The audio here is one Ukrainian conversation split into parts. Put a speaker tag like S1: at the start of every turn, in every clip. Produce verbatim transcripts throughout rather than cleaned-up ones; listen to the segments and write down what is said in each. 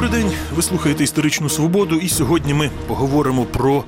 S1: Добрий день, ви слухаєте «Історичну свободу», і сьогодні ми поговоримо про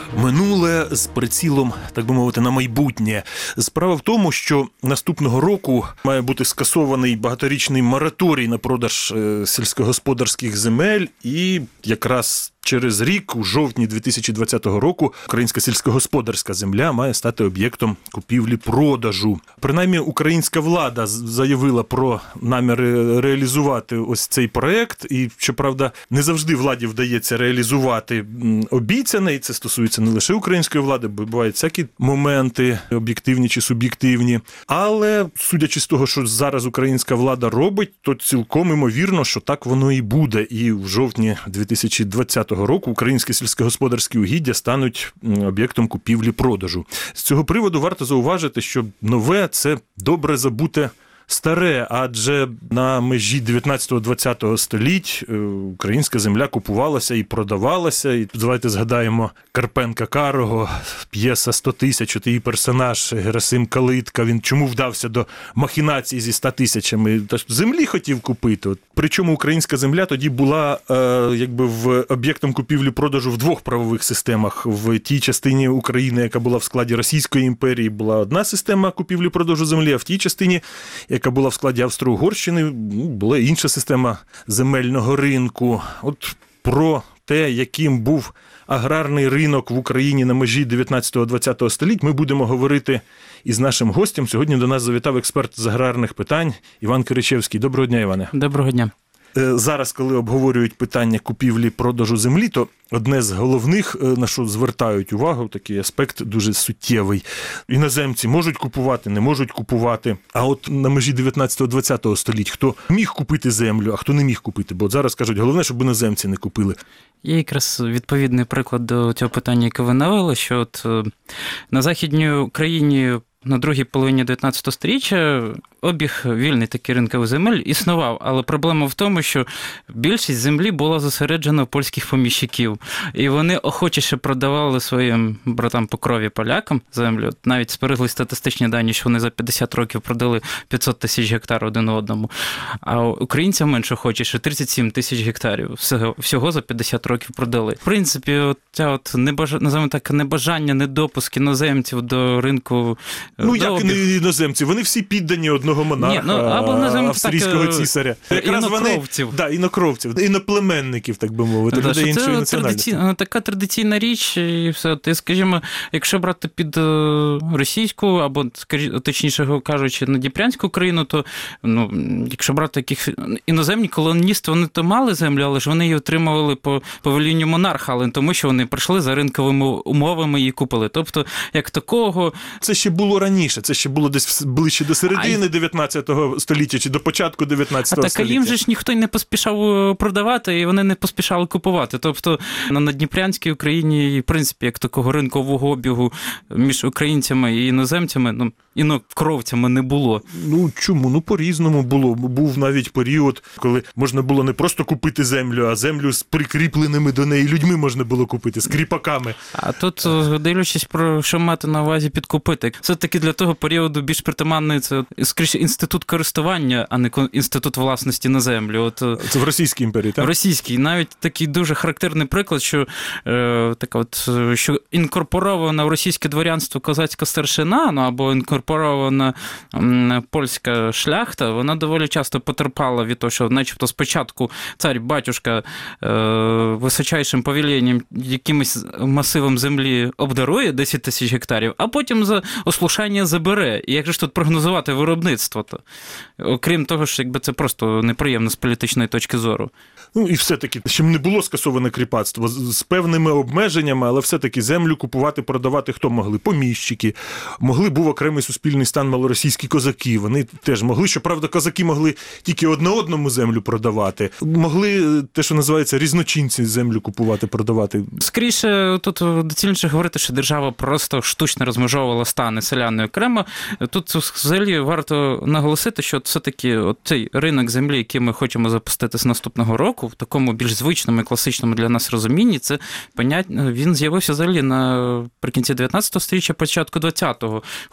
S1: минуле з прицілом, так би мовити, на майбутнє. Справа в тому, що наступного року має бути скасований багаторічний мораторій на продаж сільськогосподарських земель, і якраз через рік, у жовтні дві тисячі двадцятого року, українська сільськогосподарська земля має стати об'єктом купівлі-продажу. Принаймні, українська влада заявила про наміри реалізувати ось цей проект, і, щоправда, не завжди владі вдається реалізувати обіцяне, і це стосується не лише української влади, бо бувають всякі моменти, об'єктивні чи суб'єктивні. Але, судячи з того, що зараз українська влада робить, то цілком імовірно, що так воно і буде. І в жовтні дві тисячі двадцятого року українські сільськогосподарські угіддя стануть об'єктом купівлі-продажу. З цього приводу варто зауважити, що нове – це добре забуте старе, адже на межі дев'ятнадцятого-двадцятого століть українська земля купувалася і продавалася. І давайте згадаємо Карпенка Карого, п'єса «сто тисяч», от її персонаж Герасим Калитка, він чому вдався до махінацій зі ста тисячами? Землі хотів купити. От, причому українська земля тоді була е, якби в об'єктом купівлі-продажу в двох правових системах. В тій частині України, яка була в складі Російської імперії, була одна система купівлі-продажу землі, а в тій частині, яка була в складі Австро-Угорщини, була інша система земельного ринку. От про те, яким був аграрний ринок в Україні на межі дев'ятнадцятого-двадцятого століть, ми будемо говорити із нашим гостем. Сьогодні до нас завітав експерт з аграрних питань Іван Киричевський. Доброго дня, Іване.
S2: Доброго дня.
S1: Зараз, коли обговорюють питання купівлі-продажу землі, то одне з головних, на що звертають увагу, такий аспект дуже суттєвий. Іноземці можуть купувати, не можуть купувати. А от на межі дев'ятнадцятого-двадцятого століть хто міг купити землю, а хто не міг купити? Бо от зараз кажуть, головне, щоб іноземці не купили.
S2: Є якраз відповідний приклад до цього питання, яке ви навели, що от на Західній Україні на другій половині дев'ятнадцятого сторіччя обіг вільний такий ринковий земель існував, але проблема в тому, що більшість землі була зосереджена в польських поміщиків, і вони охочіше продавали своїм братам по крові полякам землю. Навіть споригли статистичні дані, що вони за п'ятдесят років продали п'ятсот тисяч гектар один одному, а українцям менше охочіше тридцять сім тисяч гектарів всього, всього за п'ятдесят років продали. В принципі, от ця от небажання, називаємо так, небажання, недопуск іноземців до ринку.
S1: Ну, як і не іноземці, вони всі піддані одного монарха, Ні, ну, або, австрійського так, цісаря. Якраз
S2: інокровців.
S1: Вони, да, інокровців, іноплеменників, так би мовити,
S2: да,
S1: людей іншої національності.
S2: Це така традиційна річ, і все. Ти, скажімо, якщо брати під російську, або, точніше кажучи, надніпрянську країну, то, ну, якщо брати яких іноземні колоністи, вони то мали землю, але ж вони її отримували по повелінню монарха, але тому, що вони прийшли за ринковими умовами і купили. Тобто, як такого...
S1: Це ще було раніше, це ще було десь ближче до середини дев'ятнадцятого століття чи до початку дев'ятнадцятого століття.
S2: А так, а їм же ж ніхто й не поспішав продавати, і вони не поспішали купувати. Тобто на Надніпрянській Україні, в принципі, як такого ринкового обігу між українцями і іноземцями, ну, інокровцями не було.
S1: Ну, чому? Ну, по-різному було. Був навіть період, коли можна було не просто купити землю, а землю з прикріпленими до неї людьми можна було купити, з кріпаками.
S2: А тут, дивлячись, про що мати на увазі підкупити. Все-таки для того періоду більш притаманний це, скоріше, інститут користування, а не інститут власності на землю. От,
S1: це в Російській імперії, так?
S2: В Російській. Навіть такий дуже характерний приклад, що, е, така от, що інкорпорована в російське дворянство козацька старшина, ну, або інкорпорована м, польська шляхта, вона доволі часто потерпала від того, що начебто спочатку цар-батюшка е, височайшим повелінням якимось масивом землі обдарує десять тисяч гектарів, а потім за ослушання забере. І як же ж тут прогнозувати виробництво-то? Окрім того, що якби це просто неприємно з політичної точки зору.
S1: Ну, і все-таки, щоб не було скасоване кріпацтво, з певними обмеженнями, але все-таки землю купувати, продавати хто могли? Поміщики. Могли, був окремий суспільний стан малоросійські козаки. Вони теж могли, щоправда, козаки могли тільки одне одному землю продавати. Могли те, що називається, різночинці землю купувати, продавати.
S2: Скоріше, тут доцільніше говорити, що держава просто штучно розмежовувала стани селяни окремо. Тут взагалі варто наголосити, що все-таки цей ринок землі, який ми хочемо запустити з наступного року, в такому більш звичному і класичному для нас розумінні, це поняття, він з'явився взагалі наприкінці дев'ятнадцятого століття, початку двадцятого. Хоча
S1: Після чого?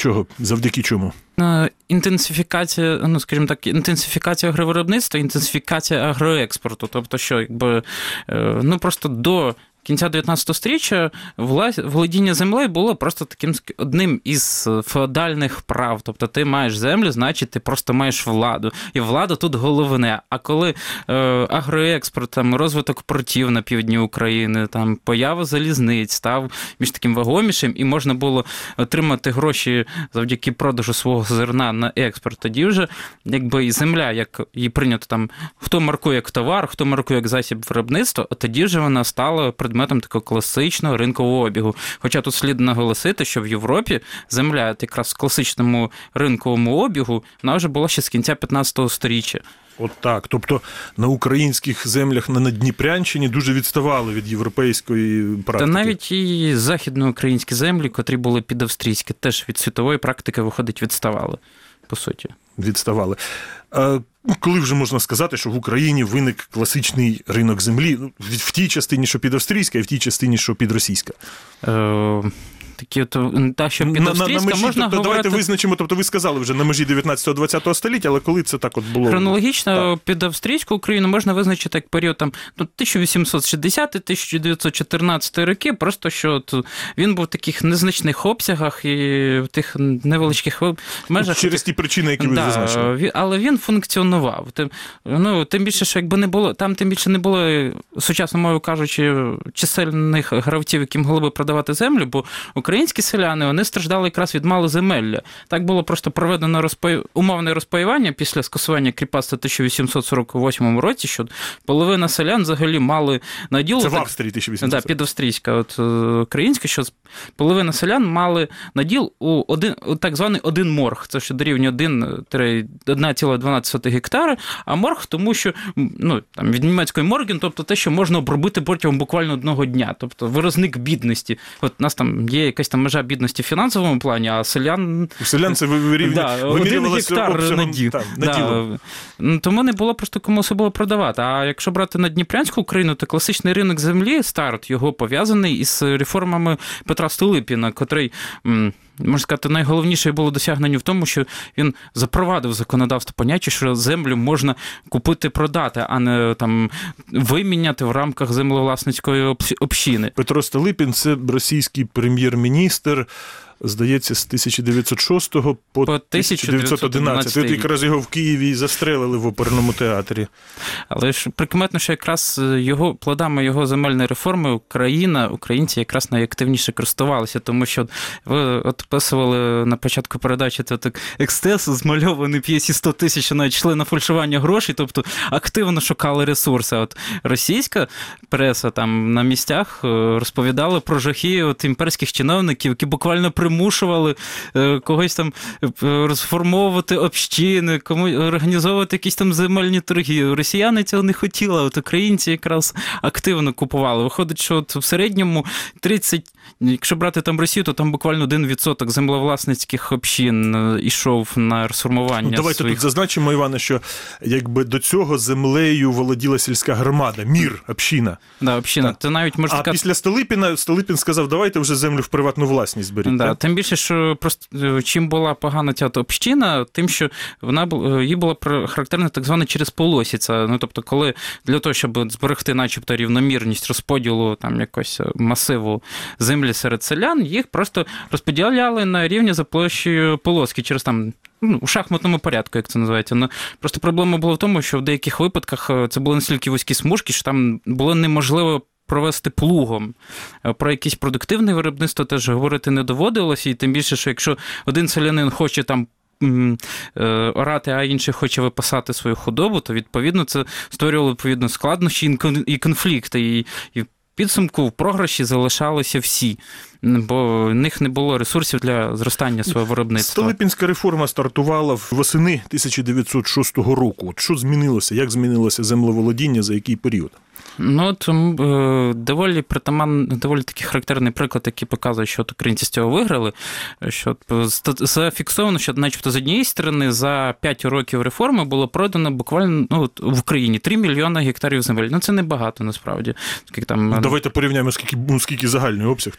S1: чого? Завдяки чому?
S2: Інтенсифікація, ну, скажімо так, інтенсифікація агровиробництва, інтенсифікація агроекспорту. Тобто, що, якби, ну, просто до кінця дев'ятнадцятого сторіччя володіння землею було просто таким одним із феодальних прав. Тобто ти маєш землю, значить ти просто маєш владу. І влада тут головне. А коли е, агроекспорт, там, розвиток портів на півдні України, там, поява залізниць став більш таким вагомішим, і можна було отримати гроші завдяки продажу свого зерна на експорт, тоді вже якби і земля, як її прийнято там, хто маркує як товар, хто маркує як засіб виробництва, а тоді вже вона стала предметом такого класичного ринкового обігу. Хоча тут слід наголосити, що в Європі земля якраз в класичному ринковому обігу, вона вже була ще з кінця п'ятнадцятого сторіччя.
S1: От так. Тобто на українських землях на Надніпрянщині дуже відставали від європейської практики.
S2: Та навіть і західноукраїнські землі, котрі були підавстрійські, теж від світової практики, виходить, відставали, по суті.
S1: Відставали. А коли вже можна сказати, що в Україні виник класичний ринок землі в тій частині, що підавстрійська, і в тій частині, що підросійська?
S2: Е... Такі от, та, що підавстрійська, можна
S1: тобто,
S2: говорити...
S1: Давайте визначимо, тобто ви сказали вже на межі дев'ятнадцятого-двадцятого століття, але коли це так от було?
S2: Хронологічно під австрійську Україну можна визначити як період там, ну, тисяча вісімсот шістдесятий - тисяча дев'ятсот чотирнадцятий роки, просто що от він був в таких незначних обсягах і в тих невеличких межах.
S1: Через ті причини, які ви
S2: да,
S1: зазначили.
S2: Але він функціонував. Тим, ну, тим більше, що якби не було, там тим більше не було, сучасною мовою кажучи, чисельних гравців, які могли би продавати землю, бо українські селяни, вони страждали якраз від малоземелля. Так було просто проведено розпай... умовне розпаювання після скасування кріпацтва в тисяча вісімсот сорок восьмому році, що половина селян взагалі мали наділ...
S1: Це
S2: так...
S1: в Австрії тисяча вісімсот.
S2: Да, підавстрійська, от українська, що половина селян мали наділ у, один, у так званий один морг, це що дорівнює один цілих дванадцять сотих гектари, а морг тому, що, ну, там, від німецької морген, тобто те, що можна обробити протягом буквально одного дня, тобто виразник бідності. От у нас там є якась там межа бідності в фінансовому плані, а селян...
S1: У селян це вирівнює,
S2: да, один гектар наділ. Да. Тому не було просто кому особливо продавати. А якщо брати Надніпрянську Україну, то класичний ринок землі, старт його пов'язаний із реформами Петра Столипіна, котрий... Можна сказати, найголовніше було досягнення в тому, що він запровадив законодавство поняття, що землю можна купити-продати, а не там виміняти в рамках землевласницької общини.
S1: Петро Столипін – це російський прем'єр-міністр, здається, з тисяча дев'ятсот шостого по, по тисяча дев'ятсот одинадцятий. От якраз його в Києві застрелили в оперному театрі.
S2: Але ж прикметно, що якраз його плодами його земельної реформи Україна, українці якраз найактивніше користувалися, тому що ви от описували на початку передачі так екстес, змальований п'єсі сто тисяч, навіть йшли на фальшування грошей, тобто активно шукали ресурси. От російська преса там на місцях розповідала про жахи от імперських чиновників, які буквально примушували когось там розформовувати общини, кому організовувати якісь там земельні торги. Росіяни цього не хотіли, от українці якраз активно купували. Виходить, що от в середньому тридцять, якщо брати там Росію, то там буквально один відсоток землевласницьких общин ішов на розформування.
S1: Ну, давайте
S2: своїх...
S1: тут зазначимо, Іване, що якби до цього землею володіла сільська громада, мір, община.
S2: Да, община. Це навіть можна
S1: а
S2: сказати...
S1: після Столипіна, Столипін сказав, давайте вже землю в приватну власність беріть.
S2: Да, тим більше, що просто чим була погана ця община, тим, що вона їй була характерна так звана через полосіця. Ну, тобто, коли для того, щоб зберегти начебто рівномірність розподілу там якогось масиву землі серед селян, їх просто розподіляли на рівні за площею полоски через там, ну, у шахматному порядку, як це називається. Ну, просто проблема була в тому, що в деяких випадках це були настільки вузькі смужки, що там було неможливо провести плугом. Про якесь продуктивне виробництво теж говорити не доводилося, і тим більше, що якщо один селянин хоче там орати, а інший хоче випасати свою худобу, то, відповідно, це створювало, відповідно, складнощі і конфлікти. І, і в підсумку в програші залишалися всі, бо в них не було ресурсів для зростання свого виробництва.
S1: Столипінська реформа стартувала восени тисяча дев'ятсот шостого року. От що змінилося? Як змінилося землеволодіння, за який період?
S2: Ну, тому доволі притаман, доволі такий характерний приклад, який показує, що от українці з цього виграли, що зафіксовано, що начебто з однієї сторони за п'ять років реформи було продано буквально, ну, от, в Україні три мільйони гектарів земель. Ну, це небагато, насправді. Скільки там...
S1: Давайте порівняємо, скільки, ну, скільки загальний обсяг, тобто, що три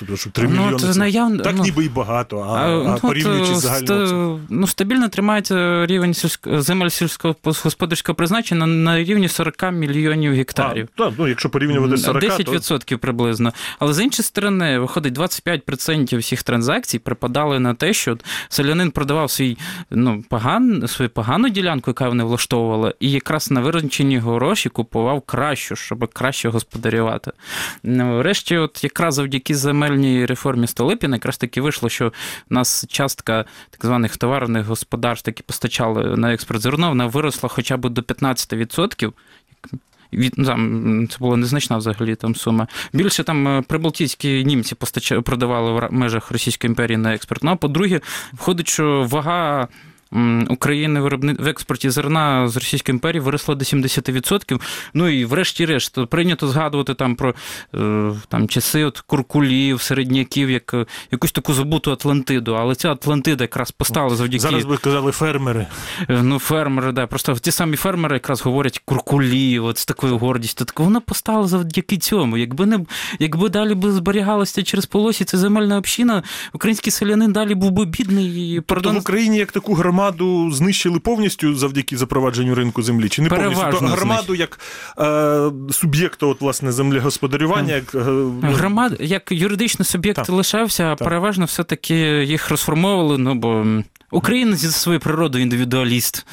S1: мільйони.
S2: от,
S1: це...
S2: наявно,
S1: Так
S2: ну,
S1: ніби і багато, а,
S2: а,
S1: а
S2: ну,
S1: порівнюючи
S2: от,
S1: з загальною...
S2: ст, ну, стабільно тримається рівень сільсько, земель сільськогосподарського призначення на, на рівні сорок мільйонів гектарів.
S1: А, так, ну, якщо порівнювати з сорок,
S2: десять відсотків
S1: то...
S2: приблизно. Але з іншої сторони, виходить, двадцять п'ять відсотків всіх транзакцій припадали на те, що селянин продавав свій, ну, поган, свою погану ділянку, яка вони влаштовувала, і якраз на виручені гроші купував кращу, щоб краще господарювати. Врешті, от якраз завдяки земельній реформі Столипіна, якраз таки вийшло, що в нас частка так званих товарних господарств, які постачали на експорт зерно, вона виросла хоча б до п'ятнадцять відсотків. Від, ну, там, це була незначна взагалі там сума. Більше там прибалтійські німці постачали, продавали в межах Російської імперії на експорт. Ну, а по-друге, входить, що вага України в експорті зерна з Російської імперії виросла до сімдесят відсотків. Ну і врешті-решт прийнято згадувати там про там, часи от куркулів, середняків, як якусь таку забуту Атлантиду. Але ця Атлантида якраз постала завдяки...
S1: Зараз би казали фермери.
S2: Ну, фермери, да. Просто ті самі фермери якраз говорять куркулів, от з такою гордістю. Так вона постала завдяки цьому. Якби не якби далі би зберігалося через полосі ця земельна община, український селянин далі був би бідний. І,
S1: тобто в Україні як таку громаду знищили повністю завдяки запровадженню ринку землі? Чи не повністю? То громаду як е, суб'єкта, от, власне, землегосподарювання? Як, е,
S2: Громад, як юридичний суб'єкт так. лишався, а так. переважно все-таки їх розформовували, ну, бо Україна зі своєю природою індивідуаліст.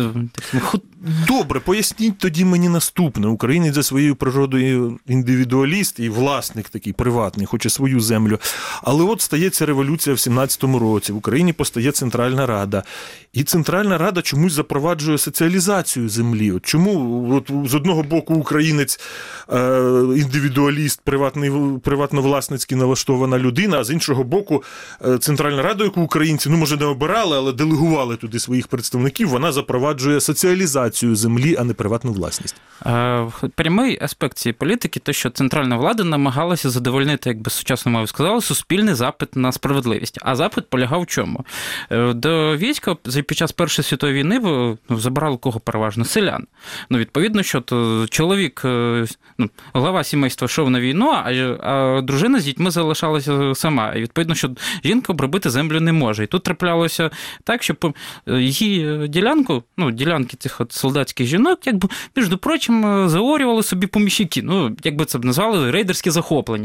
S1: Добре, поясніть тоді мені наступне. Українець за своєю природою індивідуаліст і власник такий приватний, хоче свою землю. Але от стається революція в сімнадцятому році, в Україні постає Центральна Рада. І Центральна Рада чомусь запроваджує соціалізацію землі. От чому от з одного боку українець е, індивідуаліст, приватний, приватно-власницький налаштована людина, а з іншого боку Центральна Рада, яку українці, ну, може, не обирали, але делегували туди своїх представників, вона запроваджує соціалізацію землі, а не приватну власність.
S2: Прямий аспект цієї політики – те, що центральна влада намагалася задовольнити, як би сучасно мовою сказали, суспільний запит на справедливість. А запит полягав в чому? До війська під час Першої світової війни ну, забирали кого переважно? Селян. Ну, відповідно, що то чоловік, ну, глава сімейства йшов на війну, а, а дружина з дітьми залишалася сама. І відповідно, що жінка обробити землю не може. І тут траплялося так, що її ділянку, ну, ділянки цих от солдатських жінок, якби, між прочим, заорювали собі поміщики. Ну, як би це б назвали, рейдерські захоплення.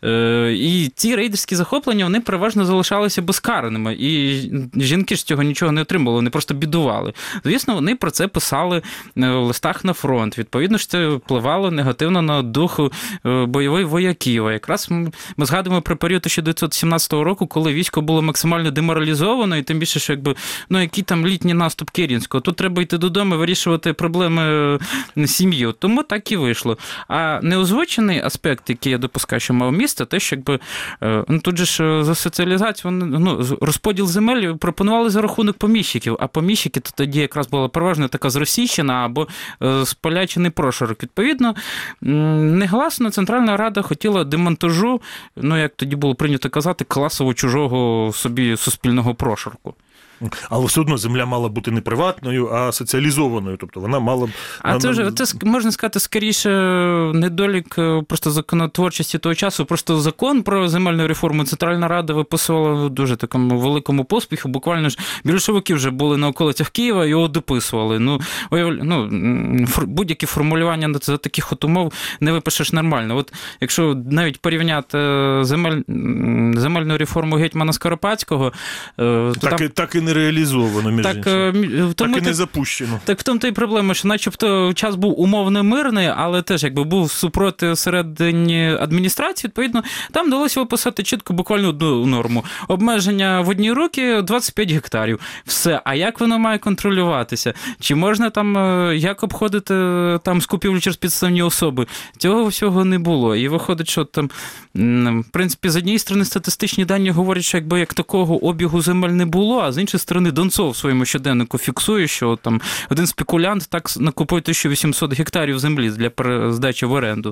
S2: І ці рейдерські захоплення, вони переважно залишалися безкараними. І жінки ж цього нічого не отримували, вони просто бідували. Звісно, вони про це писали в листах на фронт. Відповідно ж, це впливало негативно на дух бойових вояків. А якраз ми згадуємо про період тисяча дев'ятсот сімнадцятого року, коли військо було максимально деморалізовано, і тим більше, що якби, ну, який там літній наступ Керенського. Тут треба йти додому і вирішувати проблеми сім'ї. Тому так і вийшло. А неозвучений аспект, який я допускаю, що мав місце, те, що якби, ну, тут же ж за соціалізацію, ну, розподіл земель пропонували за рахунок поміщиків, а поміщики то тоді якраз була переважно така зросійщена або сполячений прошарок. Відповідно, негласно Центральна Рада хотіла демонтажу, ну, як тоді було прийнято казати, класово чужого собі суспільного прошарку.
S1: Але все одно земля мала бути не приватною, а соціалізованою. Тобто вона мала б...
S2: А це вже, це, можна сказати, скоріше недолік просто законотворчості того часу. Просто закон про земельну реформу Центральна Рада виписувала в дуже такому великому поспіху. Буквально ж більшовики вже були на околицях Києва, його дописували. Ну, ну, будь-які формулювання за таких от умов не випишеш нормально. От якщо навіть порівняти земель, земельну реформу гетьмана Скоропадського, то
S1: так,
S2: там...
S1: так і не реалізовано, між
S2: так,
S1: іншим.
S2: Так
S1: і не запущено.
S2: Так в тому то й проблема, що начебто час був умовно мирний, але теж якби був супроти всередині адміністрації, відповідно, там вдалося виписати чітко буквально одну норму. Обмеження в одні руки двадцять п'ять гектарів. Все. А як воно має контролюватися? Чи можна там, як обходити там скупівлю через підставні особи? Цього всього не було. І виходить, що там, в принципі, з однієї сторони статистичні дані говорять, що якби як такого обігу земель не було, а з іншої сторони Донцов в своєму щоденнику фіксує, що там один спекулянт так накупив тисячу вісімсот гектарів землі для здачі в оренду.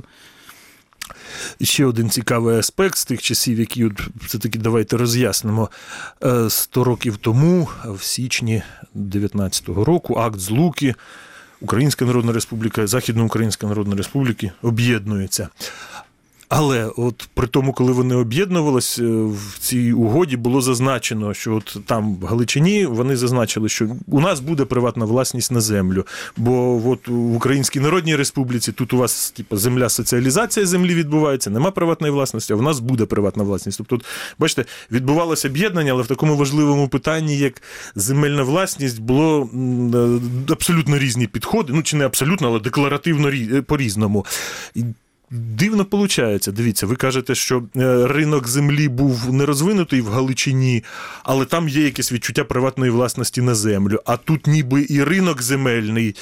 S1: Ще один цікавий аспект з тих часів, які от, все-таки давайте роз'яснимо. Сто років тому, в січні дев'ятнадцятого року, акт Злуки, Українська Народна Республіка, Західноукраїнська Народна Республіка об'єднуються. Але от при тому, коли вони об'єднувалися, в цій угоді було зазначено, що от там в Галичині вони зазначили, що у нас буде приватна власність на землю. Бо от в Українській Народній Республіці тут у вас типу, земля, соціалізація землі відбувається, нема приватної власності, а в нас буде приватна власність. Тобто, от, бачите, відбувалося об'єднання, але в такому важливому питанні, як земельна власність, було абсолютно різні підходи. Ну, чи не абсолютно, але декларативно по-різному. Дивно виходить. Дивіться, ви кажете, що ринок землі був не розвинутий в Галичині, але там є якесь відчуття приватної власності на землю. А тут ніби і ринок земельний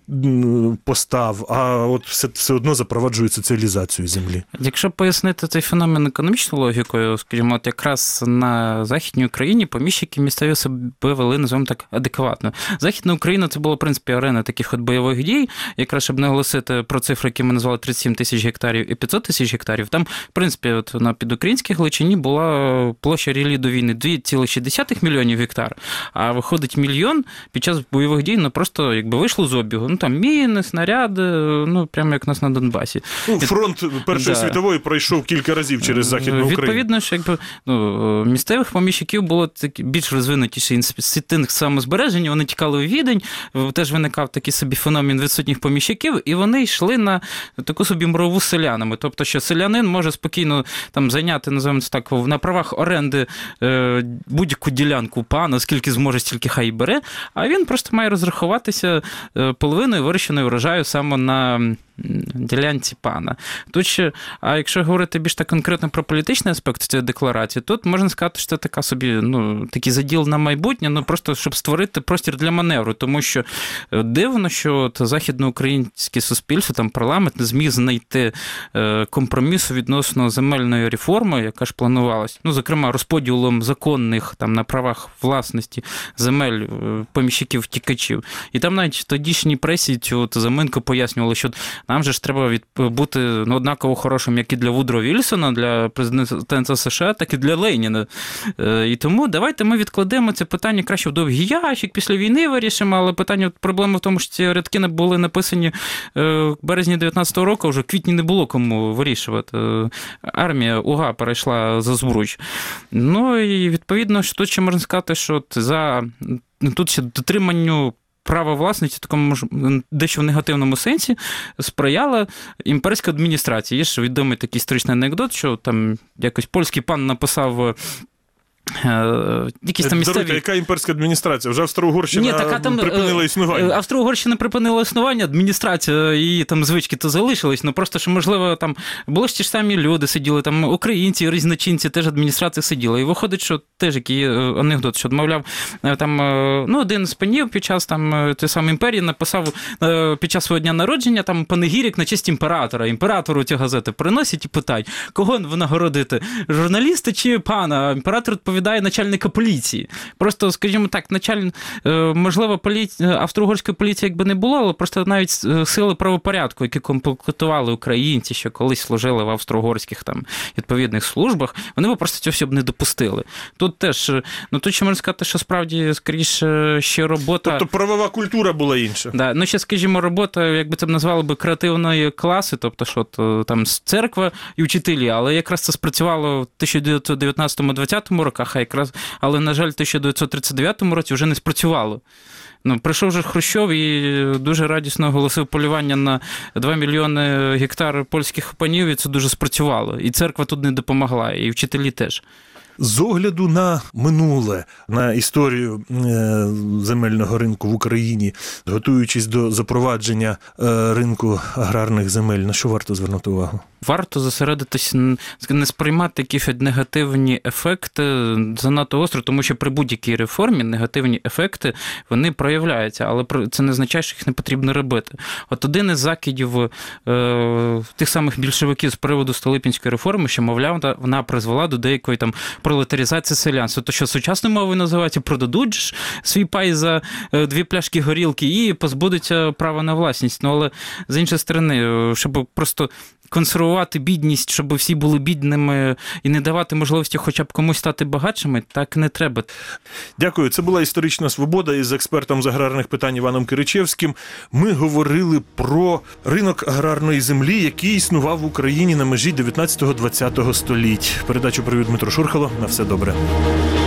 S1: постав, а от все, все одно запроваджує соціалізацію землі.
S2: Якщо пояснити цей феномен економічною логікою, скажімо, от якраз на Західній Україні поміщики місцеві себе вели, називаємо так, адекватно. Західна Україна – це була, в принципі, арена таких от бойових дій, якраз щоб наголосити про цифри, які ми назвали тридцять сім тисяч гектарів і п'ятсот тисяч гектарів. Там, в принципі, от на підукраїнській Галичині була площа рілі до війни два цілих шість десятих мільйонів гектар, а виходить мільйон під час бойових дій, ну просто якби вийшло з обігу. Ну, там міни, снаряди, ну, прямо як у нас на Донбасі.
S1: Ну, фронт Першої да. світової пройшов кілька разів через Західну Україну.
S2: Відповідно, що якби, ну, місцевих поміщиків було такі більш розвинутіші інстинкт самозбереження, вони тікали у Відень, теж виникав такий собі феномен відсутніх поміщиків, і вони йшли на таку собі мирову з селянами. Тобто, що селянин може спокійно там зайняти, називаємо це так, на правах оренди е, будь-яку ділянку пана, скільки зможе, стільки хай і бере, а він просто має розрахуватися е, половиною вирощеної врожаю саме на ділянці пана. Тут ще, а якщо говорити більш так конкретно про політичний аспект цієї декларації, тут можна сказати, що це така собі, ну, такий заділ на майбутнє, ну, просто щоб створити простір для маневру, тому що дивно, що от західноукраїнське суспільство, там парламент не зміг знайти компромісу відносно земельної реформи, яка ж планувалась, ну, зокрема, розподілом законних там на правах власності земель поміщиків-втікачів. І там навіть тодішній пресі цю от заминку пояснювали, що нам же ж треба від... бути ну, однаково хорошим, як і для Вудро Вільсона, для президента США, так і для Леніна. І тому давайте ми відкладемо це питання краще в довгий ящик, після війни вирішимо, але питання, проблема в тому, що ці рядки були написані в березні дев'ятнадцятого року, вже в квітні не було кому вирішувати. Армія УГА перейшла за Збруч. Ну і відповідно, що тут ще можна сказати, що за тут ще дотриманню право власності, в такому дещо в негативному сенсі, сприяла імперська адміністрація. Є ж відомий такий історичний анекдот, що там якось польський пан написав якісь там місцеві...
S1: Даруйте, яка імперська адміністрація? Вже Австро-Угорщина Ні, така там, припинила існування.
S2: Австро-Угорщина припинила існування, адміністрація, її там звички то залишились, ну просто, що, можливо, там були ж ті ж самі люди сиділи, там українці, різночинці, теж адміністрація сиділа. І виходить, що теж який анекдот, що, мовляв, там, ну, один з панів під час там тієї самої імперії написав під час свого дня народження там панегірик на честь імператора. Імператору ці газети приносять і питають, кого винагородити, журналіста чи пана? Імператор відповідає начальника поліції. Просто, скажімо так, началь... можливо, полі... австро-угорської поліції якби не було, але просто навіть сили правопорядку, які комплектували українці, що колись служили в австро-угорських там відповідних службах, вони б просто цього б не допустили. Тут теж, ну тут ще можна сказати, що справді, скоріше, ще робота...
S1: Тобто правова культура була інша.
S2: Да, ну ще, скажімо, робота, якби це б назвали би, креативної класи, тобто, що то, там церква і вчителі, але якраз це спрацювало в тисяча дев'ятсот дев'ятнадцятому-двадцятому роках, а якраз, але, на жаль, в тисяча дев'ятсот тридцять дев'ятому році вже не спрацювало. Ну, прийшов же Хрущов і дуже радісно оголосив полювання на два мільйони гектар польських панів, і це дуже спрацювало. І церква тут не допомогла, і вчителі теж.
S1: З огляду на минуле, на історію земельного ринку в Україні, готуючись до запровадження ринку аграрних земель, на що варто звернути увагу?
S2: Варто зосередитись, не сприймати якісь негативні ефекти занадто остро, тому що при будь-якій реформі негативні ефекти, вони проявляються, але це не означає, що їх не потрібно робити. От один із закидів е, тих самих більшовиків з приводу Столипінської реформи, що, мовляв, вона призвела до деякої там пролетаризації селянства. То, що сучасною мовою називається, продадуть ж свій пай за дві пляшки горілки і позбудуться права на власність. Ну, але, з іншої сторони, щоб просто консервувати бідність, щоб всі були бідними і не давати можливості хоча б комусь стати багатшими, так не треба.
S1: Дякую. Це була «Історична свобода» із експертом з аграрних питань Іваном Киричевським. Ми говорили про ринок аграрної землі, який існував в Україні на межі дев'ятнадцятого-двадцятого століть. Передачу провів Дмитро Шурхало. На все добре.